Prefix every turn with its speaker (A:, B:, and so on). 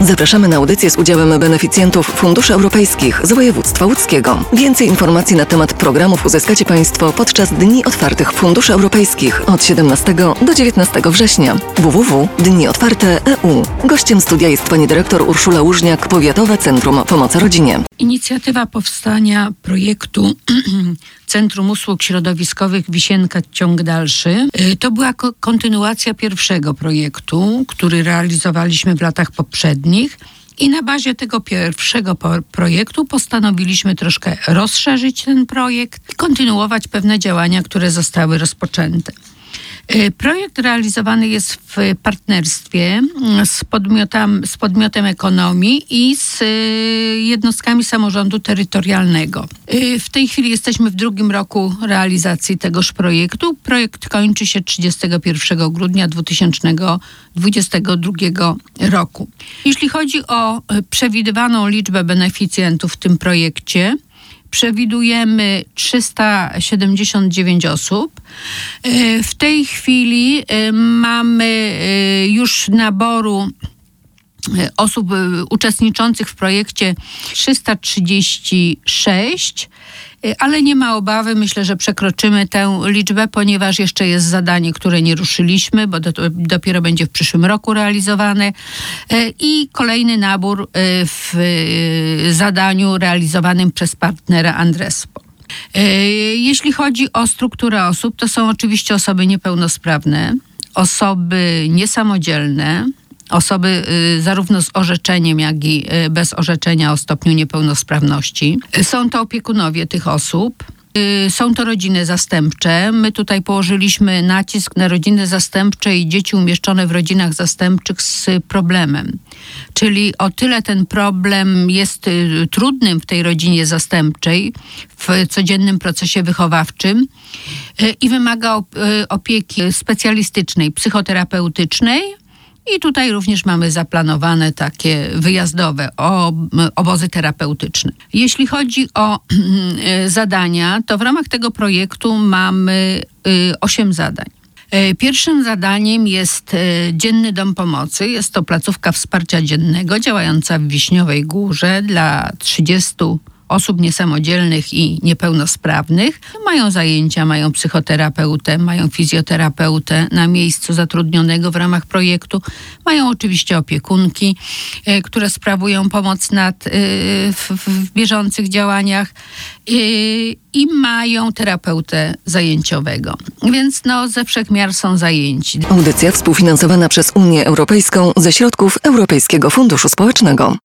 A: Zapraszamy na audycję z udziałem beneficjentów funduszy europejskich z województwa łódzkiego. Więcej informacji na temat programów uzyskacie Państwo podczas Dni Otwartych Funduszy Europejskich od 17 do 19 września. www.dniotwarte.eu. Gościem studia jest pani dyrektor Urszula Łużniak, Powiatowe Centrum Pomocy Rodzinie.
B: Inicjatywa powstania projektu Centrum Usług Środowiskowych Wisienka Ciąg Dalszy to była kontynuacja pierwszego projektu, który realizowaliśmy w latach poprzednich. I na bazie tego pierwszego projektu postanowiliśmy troszkę rozszerzyć ten projekt i kontynuować pewne działania, które zostały rozpoczęte. Projekt realizowany jest w partnerstwie z podmiotem ekonomii i z jednostkami samorządu terytorialnego. W tej chwili jesteśmy w drugim roku realizacji tegoż projektu. Projekt kończy się 31 grudnia 2022 roku. Jeśli chodzi o przewidywaną liczbę beneficjentów w tym projekcie, przewidujemy 379 osób. W tej chwili mamy już naboru osób uczestniczących w projekcie 336, ale nie ma obawy, myślę, że przekroczymy tę liczbę, ponieważ jeszcze jest zadanie, które nie ruszyliśmy, bo dopiero będzie w przyszłym roku realizowane i kolejny nabór w zadaniu realizowanym przez partnera Andrespo. Jeśli chodzi o strukturę osób, to są oczywiście osoby niepełnosprawne, osoby niesamodzielne, osoby zarówno z orzeczeniem, jak i bez orzeczenia o stopniu niepełnosprawności. Są to opiekunowie tych osób. Są to rodziny zastępcze. My tutaj położyliśmy nacisk na rodziny zastępcze i dzieci umieszczone w rodzinach zastępczych z problemem. Czyli o tyle ten problem jest trudnym w tej rodzinie zastępczej, w codziennym procesie wychowawczym i wymaga opieki specjalistycznej, psychoterapeutycznej. I tutaj również mamy zaplanowane takie wyjazdowe obozy terapeutyczne. Jeśli chodzi o zadania, to w ramach tego projektu mamy 8 zadań. Pierwszym zadaniem jest Dzienny Dom Pomocy. Jest to placówka wsparcia dziennego działająca w Wiśniowej Górze dla 30 osób niesamodzielnych i niepełnosprawnych. Mają zajęcia, mają psychoterapeutę, mają fizjoterapeutę na miejscu zatrudnionego w ramach projektu. Mają oczywiście opiekunki, które sprawują pomoc w bieżących działaniach i mają terapeutę zajęciowego. Więc ze wszech miar są zajęci.
A: Audycja współfinansowana przez Unię Europejską ze środków Europejskiego Funduszu Społecznego.